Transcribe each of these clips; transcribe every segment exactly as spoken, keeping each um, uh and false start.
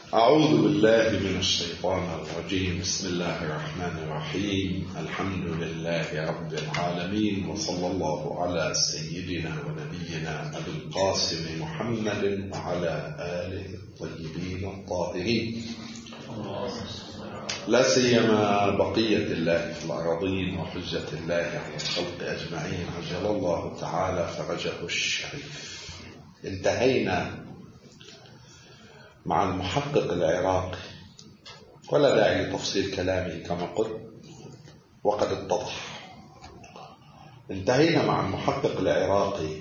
أعوذ بالله من الشيطان الرجيم. بسم الله الرحمن الرحيم. الحمد لله رب العالمين، وصلى الله على سيدنا ونبينا أبي القاسم محمد وعلى آله الطيبين الطاهرين، لا سيما بقية الله في الأراضين وحجة الله على الخلق أجمعين عجل الله تعالى فرجه الشريف. انتهينا مع المحقق العراقي، ولا داعي لتفصيل كلامي كما قلت وقد اتضح. انتهينا مع المحقق العراقي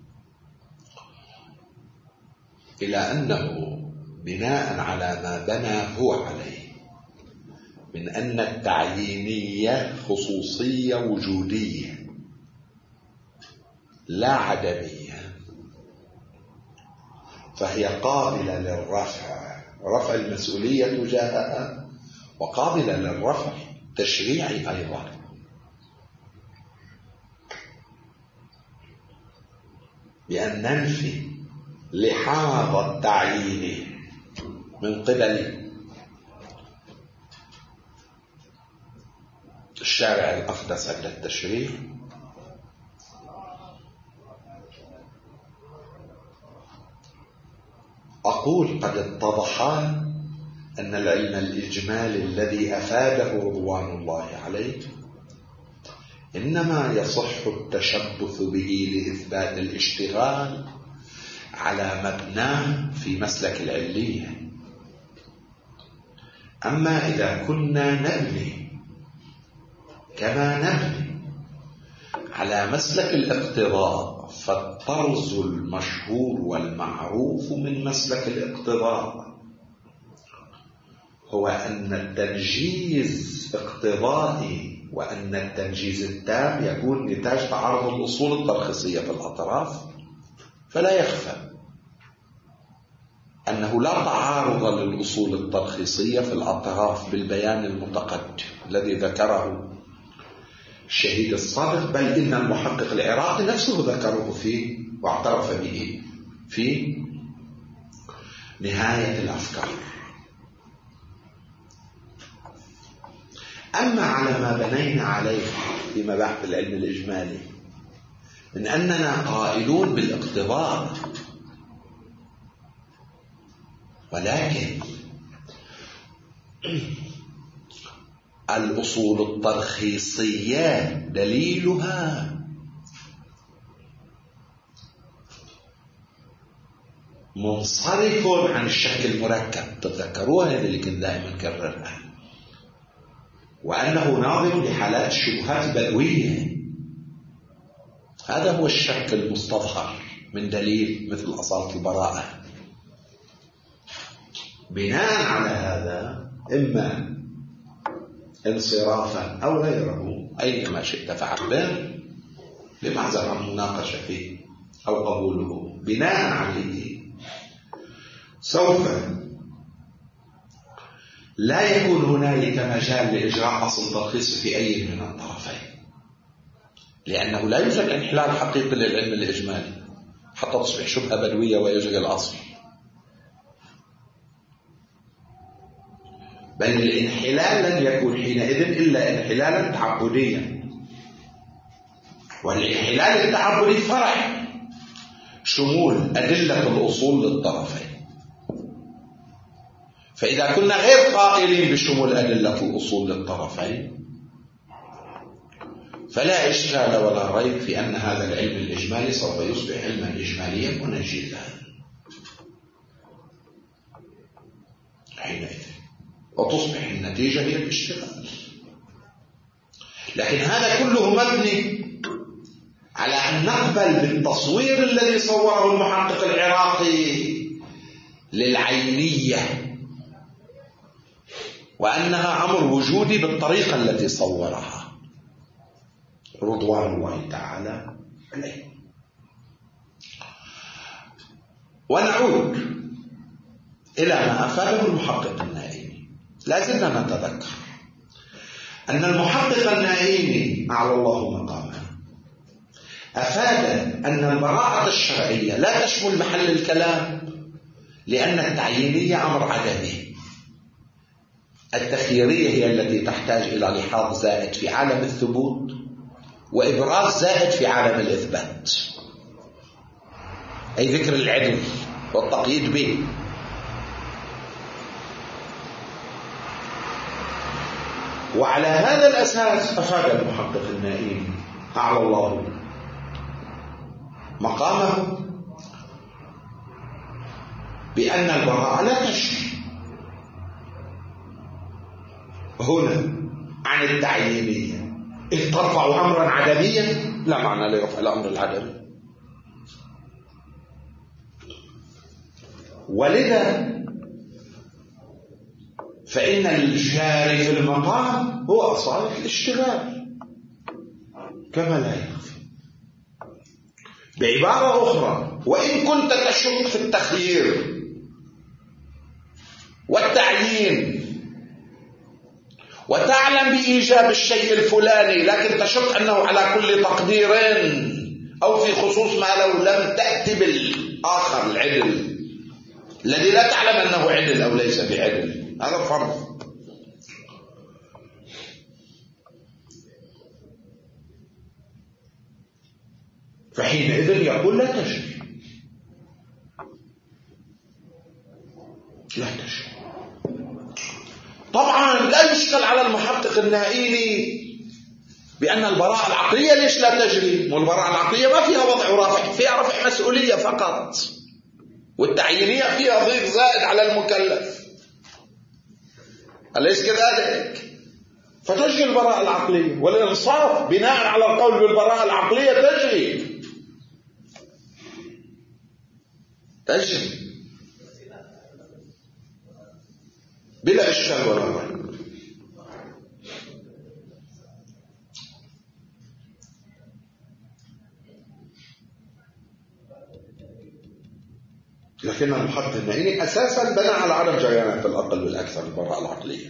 إلى أنه بناء على ما بنى هو عليه من أن التعيينية خصوصية وجودية لا عدمية، فهي قابلة للرفع، رفع المسؤولية تجاهها، وقابلة للرفع تشريعي أيضا. بأن ننفي لحاظ التعيين من قبل الشارع الأقدس عند التشريع، أقول قد اتضح أن العلم الإجمالي الذي أفاده رضوان الله عليه إنما يصح التشبث به لإثبات الاشتغال على مبناه في مسلك العلية. أما إذا كنا نبني كما نبني على مسلك الاقتضاء، فالطرز المشهور والمعروف من مسلك الاقتضاء هو أن التنجيز اقتضائي، وأن التنجيز التام يكون نتاج تعارض الأصول الترخيصية في الأطراف. فلا يخفى أنه لا تعارض للأصول الترخيصية في الأطراف بالبيان المتقدم الذي ذكره الشهيد الصادق، بل إن المحقق العراقي نفسه ذكره فيه واعترف به في نهاية الأفكار. أما على ما بنينا عليه في مباحث العلم الإجمالي من أننا قائلون بالاقتضاء، ولكن الأصول الترخيصية دليلها منصرف عن الشك المركب. تتذكروها هذه اللي كنت دائما نكررها، وأنه ناظر لحالات شبهات بدوية. هذا هو الشك المستظهر من دليل مثل أصالة البراءة. بناء على هذا إما انصرافا أو غيره، أينما شئت فعبر، لمعذر عن مناقشة فيه أو قبوله، بناء عليه سوف لا يكون هنالك مجال لإجراء أصل ترخيص في أي من الطرفين، لأنه لا يوجد انحلال حقيقي للعلم الإجمالي حتى تصبح شبهة بدوية ويجري الأصل، بل الانحلال لن يكون حينئذ إلا انحلالا تعبديا، والانحلال التعبدي فرع شمول أدلة الأصول للطرفين. فإذا كنا غير قائلين بشمول أدلة الأصول للطرفين فلا إشكال ولا ريب في أن هذا العلم الإجمالي سوف يصبح علما إجماليا منجزا حينئذ، وتصبح النتيجة هي الاشتغال. لكن هذا كله مبني على أن نقبل بالتصوير الذي صوره المحقق العراقي للعينية، وأنها أمر وجودي بالطريقة التي صورها رضوان الله تعالى عليه. ونعود إلى ما أفاده المحقق النائمي. لازلنا نتذكر أن المحقق النائمي أعلى الله مقامه أفاد أن البراءة الشرعية لا تشمل محل الكلام لأن التعيينية أمر عدمي، التخييرية هي التي تحتاج إلى لحاظ زائد في عالم الثبوت وإبراز زائد في عالم الإثبات، أي ذكر العدل والتقييد به. وعلى هذا الأساس أفاد المحقق النائين أعلى الله مقامه بأن البراءة لا تشفي هنا عن التعيينية، إذ ترفع أمرا عدميا لا معنى لرفع الأمر العدمي. ولذا فإن الجاري في المقام هو أصالة الاشتغال كما لا يخفى. بعبارة أخرى، وإن كنت تشك في التخيير والتعيين وتعلم بإيجاب الشيء الفلاني لكن تشك أنه على كل تقدير أو في خصوص ما لو لم تأتي بالآخر العدل الذي لا تعلم أنه عدل أو ليس بعدل، هذا فرض. فحينئذ يقول لا تشك، لا تشك. طبعا لا يشكل على المحقق النائيني بأن البراءة العقلية ليش لا تجري؟ والبراءة العقلية ما فيها وضع رافع، فيها رفع مسؤولية فقط، والتعيينية فيها ضيف زائد على المكلف، أليس كذلك؟ فتجري البراءة العقلية، والإنصاف بناء على القول بالبراءة العقلية تجري تجري بلا إشكال ولا ريب. لكن المحقق النائيني أساسا بنى على عدم جريانها في الأقل والأكثر البراءة العقلية.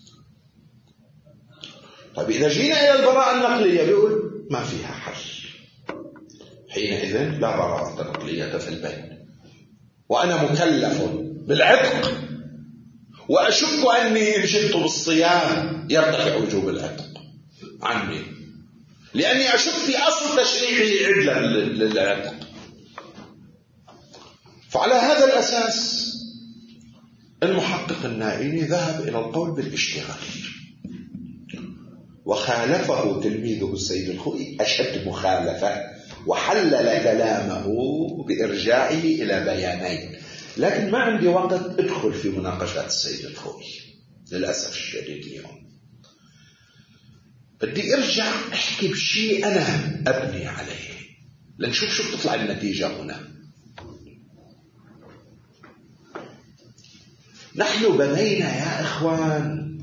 طيب إذا جينا إلى البراءة النقلية بيقول ما فيها حل، حينئذ لا براءة نقلية في البين، وأنا مكلف بالعتق وأشك أني إن جئت بالصيام يرتفع وجوب العتق عني، لأني أشك في أصل تشريعه عدلا للعتق. فعلى هذا الأساس المحقق النائيني ذهب إلى القول بالاشتغال، وخالفه تلميذه السيد الخوئي أشد مخالفة، وحلل كلامه بإرجاعه إلى بيانين. لكن ما عندي وقت أدخل في مناقشات السيد الخوئي للأسف الشديد اليوم. بدي أرجع أحكي بشيء أنا أبني عليه لنشوف شو بتطلع النتيجة هنا. نحن بنينا يا إخوان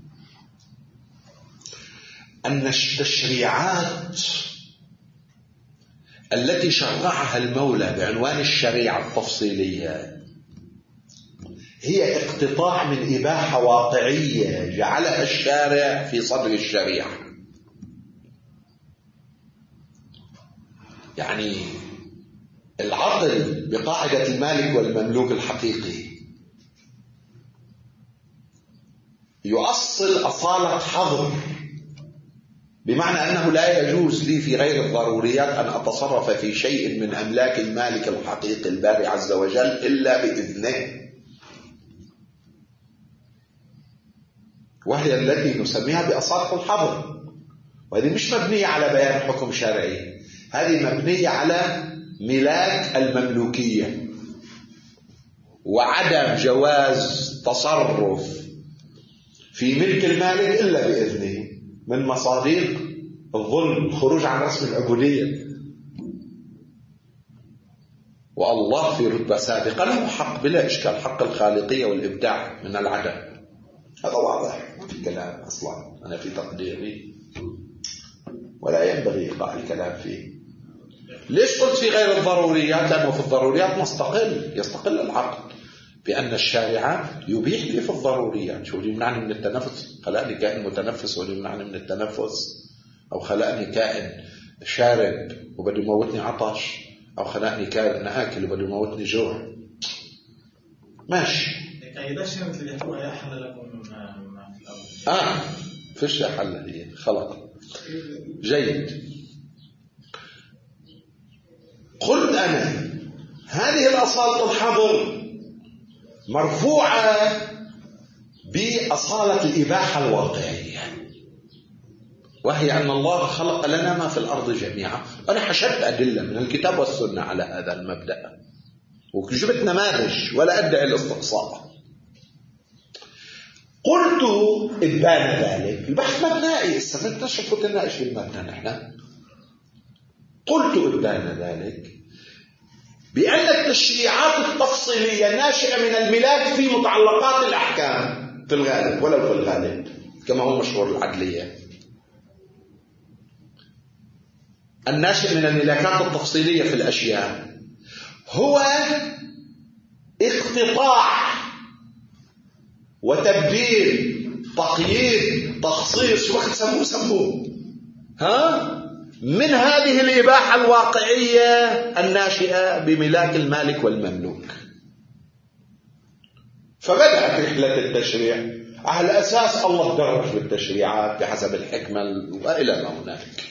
أن التشريعات التي شرعها المولى بعنوان الشريعة التفصيلية هي اقتطاع من إباحة واقعية جعلها الشارع في صدر الشريعة. يعني العقل بقاعدة المالك والمملوك الحقيقي يؤصل أصالة حظر، بمعنى أنه لا يجوز لي في غير الضروريات أن أتصرف في شيء من أملاك المالك الحقيقي الباري عز وجل إلا بإذنه، وهي التي نسميها بأصالة الحظر. وهذه مش مبنية على بيان حكم شرعي، هذه مبنية على ملاك المملوكية وعدم جواز تصرف في ملك المالك إلا بإذنه من مصادق الظلم، الخروج عن رسم العبودية. والله في رتبة سابقة له حق بلا إشكال، حق الخالقية والإبداع من العدم، هذا واضح ما في كلام أصلا أنا في تقديري، ولا ينبغي إيقاع الكلام فيه. ليش قلت في غير الضروريات؟ لأنه في الضروريات مستقل، يستقل العقل بأن الشارع يبيح لي في الضروريات. شو اللي يمنعني من التنفس؟ خلقني كائن متنفس واللي يمنعني من التنفس؟ أو خلقني كائن شارب وبده يموتني عطش؟ أو خلقني كائن آكل وبده يموتني جوع؟ ماشي. إذا شئت مثل يحوها يا حل لكم ما في الأرض. آه فيش حل، هي خلق. جيد. قلت أنا هذه الأصالة الحظر مرفوعة بأصالة الإباحة الواقعية، وهي أن الله خلق لنا ما في الأرض جميعا. أنا حشدت أدلة من الكتاب والسنة على هذا المبدأ وجبت نماذج ولا أدعي الاستقصاء. قلت إبان ذلك البحث مبنائي، استنكتشف وتناقش في المبنى نحن. قلت إبان ذلك بأن التشريعات التفصيلية ناشئة من الملاك في متعلقات الأحكام في الغالب، ولو في الغالب كما هو مشهور العدلية، الناشئ من الملاكات التفصيلية في الأشياء هو اقتطاع وتبديل تقييد تخصيص وقت سموه سموه ها من هذه الإباحة الواقعية الناشئة بملاك المالك والمملوك. فبدأت رحلة التشريع على أساس الله درج بالتشريعات بحسب الحكمة وإلى ما هنالك.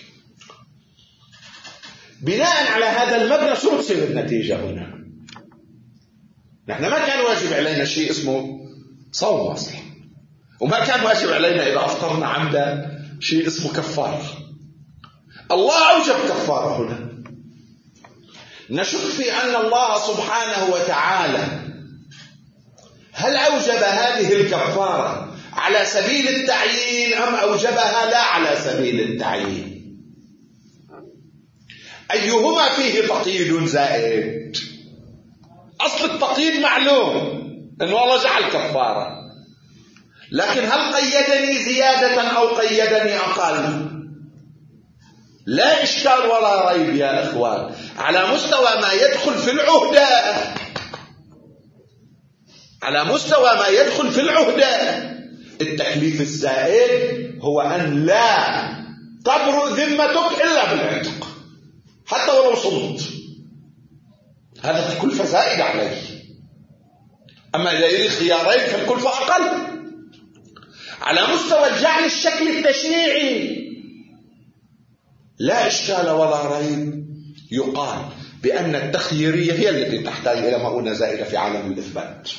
بناء على هذا المبنى شو تصير النتيجة هنا؟ نحن ما كان واجب علينا شيء اسمه صوم واصل، وما كان واجب علينا إذا أفطرنا عمدا شيء اسمه كفارة. الله أوجب كفارة هنا. نشك في أن الله سبحانه وتعالى هل أوجب هذه الكفارة على سبيل التعيين أم أوجبها لا على سبيل التعيين؟ أيهما فيه تقييد زائد؟ أصل التقييد معلوم أنه الله جعل كفارة، لكن هل قيدني زيادة أو قيدني أقل؟ لا إشكال ولا ريب يا إخوان على مستوى ما يدخل في العهدة، على مستوى ما يدخل في العهدة التكليف الزائد هو أن لا تبرؤ ذمتك إلا بالعتق حتى ولو صمت، هذا الكلفة زائدة عليه. أما إذا يريد خيارين فالكلفة أقل. على مستوى الجعل الشكل التشريعي لا إشكال ولا ريب، يقال بأن التخييرية هي التي تحتاج إلى مؤونة زائدة في عالم الإثبات.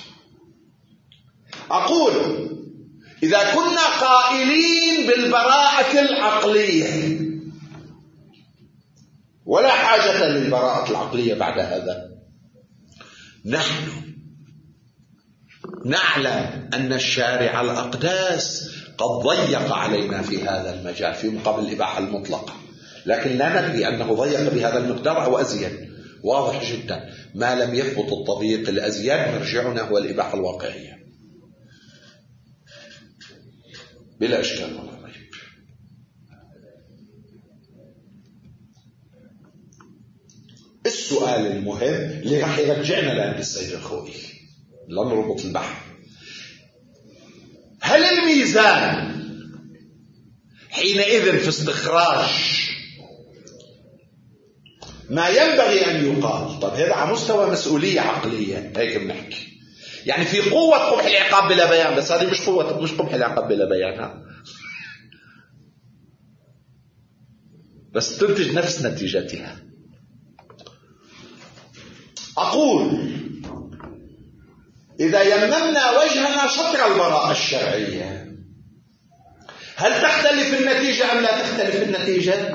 أقول إذا كنا قائلين بالبراءة العقلية ولا حاجة للبراءة العقلية بعد هذا، نحن نعلم أن الشارع الأقداس قد ضيق علينا في هذا المجال في مقابل الإباحة المطلقة، لكن لا ندري أنه ضيق بهذا المقدار أو أزيد. واضح جدا ما لم يثبت التضييق الأزيد مرجعنا هو الإباحة الواقعية بلا إشكال ولا ريب. السؤال المهم اللي راح يرجعنا لعند السيد الخوئي لنربط البحث، هل الميزان حينئذ في استخراج ما ينبغي أن يقال؟ طب هذا على مستوى مسؤولية عقلية هيك بنحكي، يعني في قوة قبح العقاب بلا بيان، بس هذه مش قوة مش قبح العقاب بلا بيان، ها بس تنتج نفس نتيجتها. أقول إذا يممنا وجهنا شطر البراءة الشرعية هل تختلف النتيجة أم لا تختلف النتيجة؟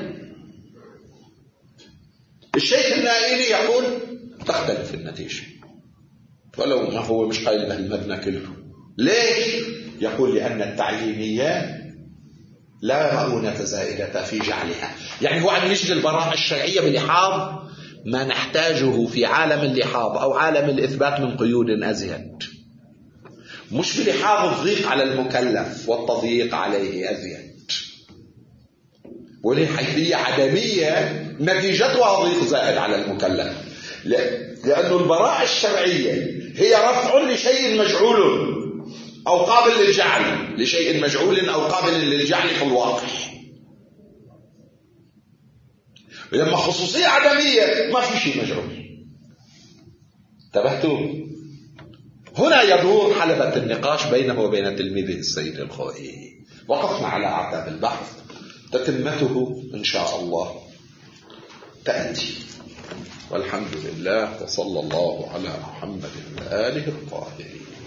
الشيخ النائلي يقول تختلف النتيجة ولو ما هو مش قايل بهالمبنى كله. ليش؟ يقول لأن التعيينية لا مؤونة زائدة في جعلها، يعني هو عم يجري البراءة الشرعية بلحاظ ما نحتاجه في عالم اللحاظ أو عالم الإثبات من قيود أزيد، مش بلحاظ الضيق على المكلف والتضييق عليه أزيد، وله حيثية عدمية نتيجتها ضيق زائد على المكلف، لأن البراءة الشرعية هي رفع لشيء مجعول أو قابل للجعل، لشيء مجعول أو قابل للجعل في الواقع. ولما خصوصية عدمية ما في شيء مجعول. انتبهتوا؟ هنا يدور حلبة النقاش بينه وبين تلميذه السيد الخوئي. وقفنا على أعتاب البحث، تتمته إن شاء الله تأتي. والحمد لله، وصلى الله على محمد وآله الطاهرين.